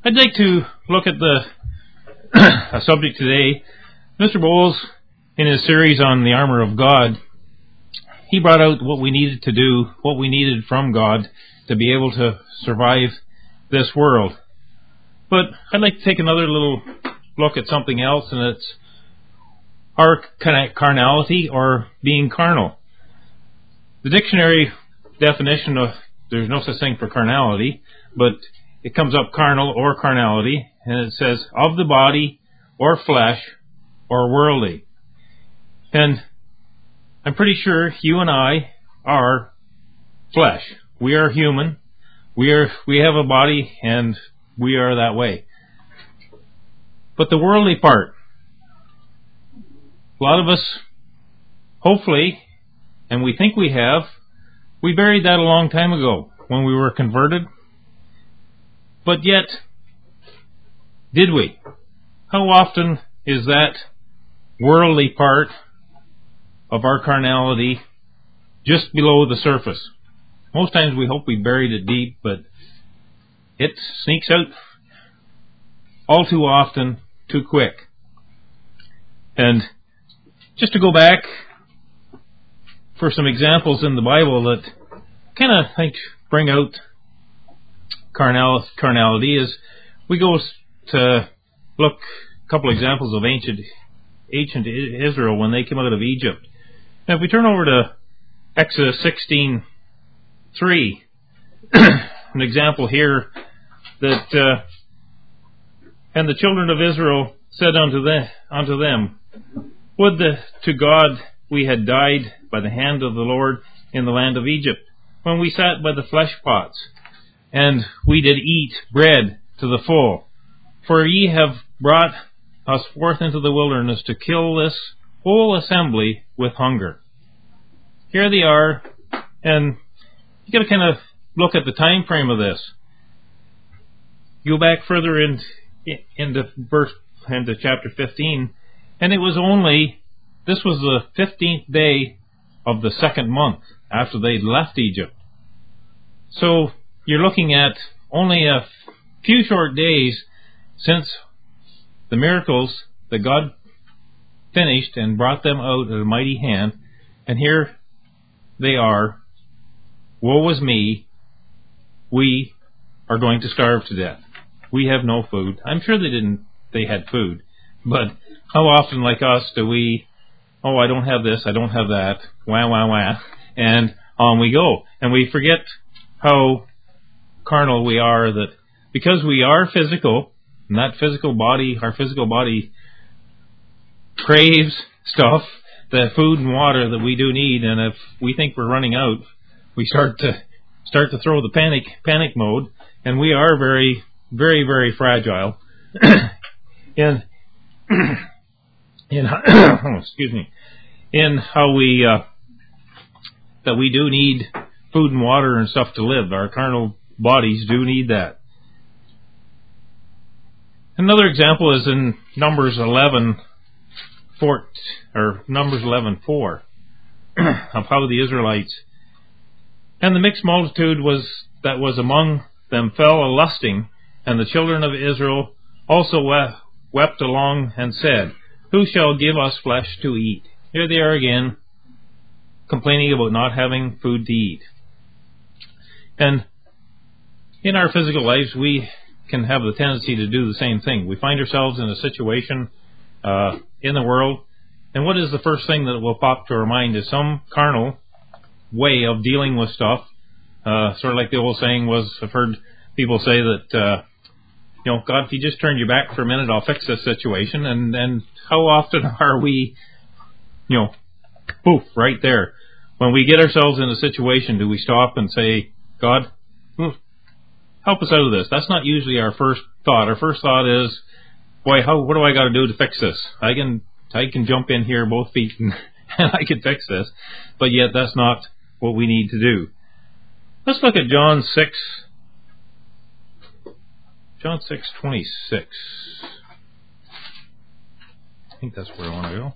I'd like to look at a subject today. Mr. Bowles, in his series on the armor of God, he brought out what we needed to do, what we needed from God to be able to survive this world. But I'd like to take another little look at something else, and it's our carnality, or being carnal. The dictionary definition of, there's no such thing for carnality, but it comes up carnal or carnality, and it says of the body or flesh or worldly. And I'm pretty sure you and I are flesh. We are human. We have a body, and we are that way. But the worldly part, a lot of us, hopefully, and we think we buried that a long time ago when we were converted. But yet, did we? How often is that worldly part of our carnality just below the surface? Most times we hope we buried it deep, but it sneaks out all too often, too quick. And just to go back for some examples in the Bible that kind of, I think, bring out carnality, is we go to look a couple examples of ancient Israel when they came out of Egypt. Now, if we turn over to Exodus 16:3, an example here that and the children of Israel said unto them, would to God we had died by the hand of the Lord in the land of Egypt, when we sat by the flesh pots, and we did eat bread to the full. For ye have brought us forth into the wilderness to kill this whole assembly with hunger. Here they are, and you got to kind of look at the time frame of this. Go back further into chapter 15, and it was this was the 15th day of the second month after they'd left Egypt. So you're looking at only a few short days since the miracles that God finished and brought them out at a mighty hand, and here they are. Woe is me, we are going to starve to death. We have no food. I'm sure they had food, but how often, like us, do we, I don't have this, I don't have that, wah, and on we go. And we forget how carnal we are, that because we are physical, and that physical body, our physical body craves stuff, the food and water that we do need, and if we think we're running out, we start to throw the panic mode, and we are very, very, very fragile. in excuse me, in how that we do need food and water and stuff to live. Our carnal bodies do need that. Another example is in Numbers 11:4 of how the Israelites and the mixed multitude that was among them fell a lusting, and the children of Israel also wept along and said, who shall give us flesh to eat? Here they are again, complaining about not having food to eat. And in our physical lives, we can have the tendency to do the same thing. We find ourselves in a situation in the world, and what is the first thing that will pop to our mind is some carnal way of dealing with stuff. Sort of like the old saying was, I've heard people say that, God, if you just turn your back for a minute, I'll fix this situation. And how often are we, poof, right there. When we get ourselves in a situation, do we stop and say, God, help us out of this? That's not usually our first thought. Our first thought is, boy, what do I got to do to fix this? I can jump in here both feet and I can fix this. But yet that's not what we need to do. Let's look at John 6:26. I think that's where I want to go.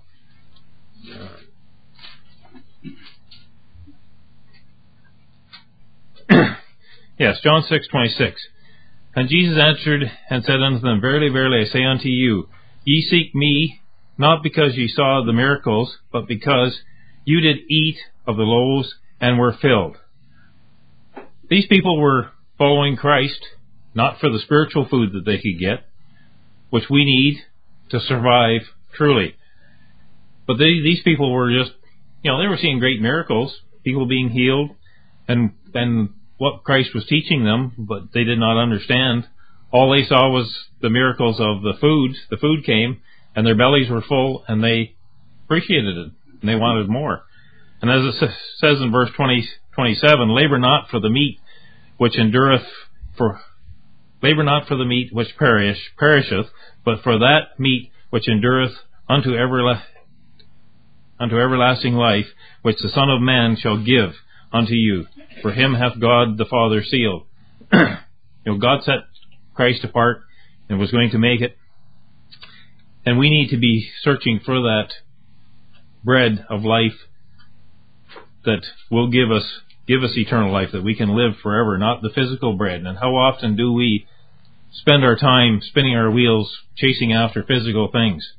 Yes, John 6:26. And Jesus answered and said unto them, Verily, verily, I say unto you, ye seek me, not because ye saw the miracles, but because you did eat of the loaves and were filled. These people were following Christ, not for the spiritual food that they could get, which we need to survive truly. But these people were just, they were seeing great miracles, people being healed, and what Christ was teaching them, but they did not understand. All they saw was the miracles of the food. The food came, and their bellies were full, and they appreciated it, and they wanted more. And as it says in verse 27, labor not for the meat which endureth, labor not for the meat which perisheth, but for that meat which endureth unto everlasting life, which the Son of Man shall give unto you. For him hath God the Father sealed. God set Christ apart and was going to make it. And we need to be searching for that bread of life that will give us eternal life, that we can live forever, not the physical bread. And how often do we spend our time spinning our wheels chasing after physical things?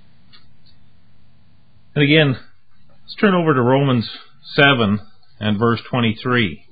And again, let's turn over to Romans 7 and verse 23.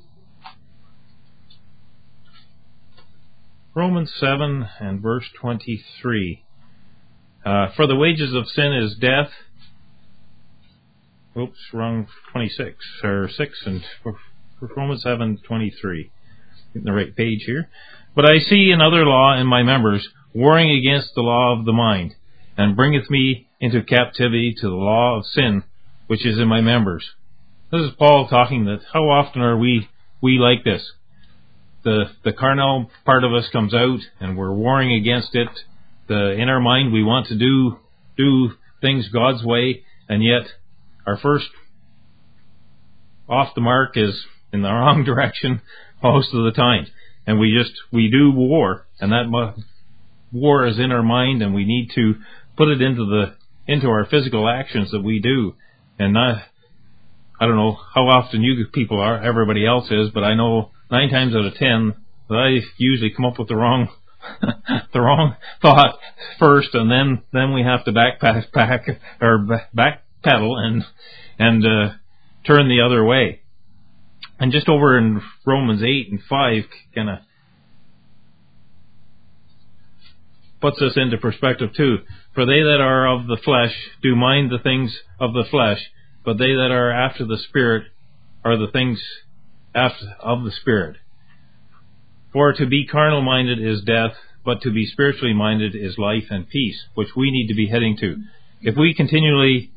Romans 7 and verse 23. For the wages of sin is death. Oops, wrong 26 or 6 and Romans 7:23. Getting the right page here. But I see another law in my members, warring against the law of the mind, and bringeth me into captivity to the law of sin, which is in my members. This is Paul talking that how often are we like this? The carnal part of us comes out, and we're warring against it. In our mind, we want to do things God's way, and yet our first off the mark is in the wrong direction most of the time. And we do war, and that war is in our mind, and we need to put it into our physical actions that we do. And I don't know how often you people are, everybody else is, but I know 9 times out of 10 that I usually come up with the wrong thought first, and then we have to backpedal and turn the other way. And just over in Romans 8 and 5 kind of puts this into perspective too. For they that are of the flesh do mind the things of the flesh, but they that are after the Spirit are the things of the Spirit. For to be carnal minded is death, but to be spiritually minded is life and peace, which we need to be heading to. If we continually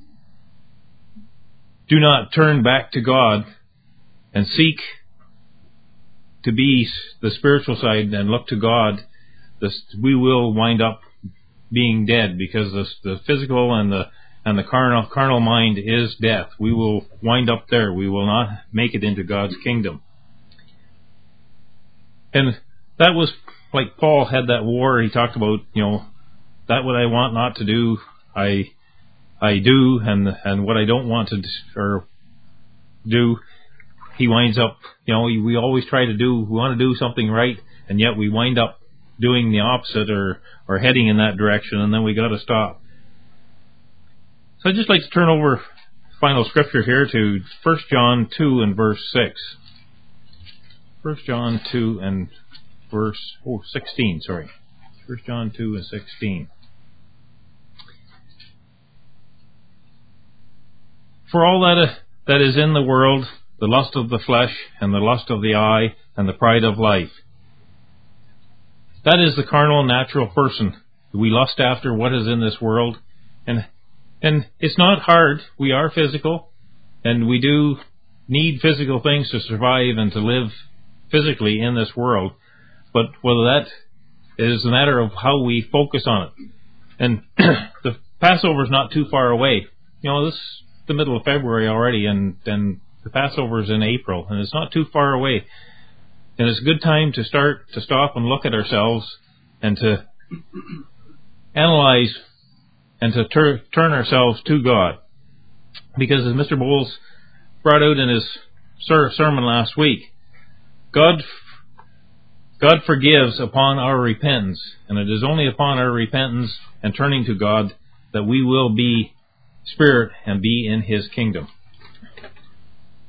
do not turn back to God and seek to be the spiritual side and look to God, we will wind up being dead, because the physical and the carnal mind is death. We will wind up there. We will not make it into God's kingdom. And that was like Paul had that war. He talked about, that what I want not to do, I do, and what I don't want to do, he winds up, we always we want to do something right, and yet we wind up doing the opposite or heading in that direction, and then we got to stop. So I'd just like to turn over final scripture here to 1 John 2 and verse 6. 1 John 2 and verse 16, sorry. 1 John 2 and 16. For all that is in the world, the lust of the flesh, and the lust of the eye, and the pride of life. That is the carnal, natural person. We lust after what is in this world. And it's not hard. We are physical, and we do need physical things to survive and to live physically in this world. But whether that is a matter of how we focus on it. And the Passover is not too far away. This is the middle of February already, and the Passover is in April, and it's not too far away. And it's a good time to stop and look at ourselves and to analyze and to turn ourselves to God. Because as Mr. Bowles brought out in his sermon last week, God God forgives upon our repentance, and it is only upon our repentance and turning to God that we will be spirit and be in His kingdom.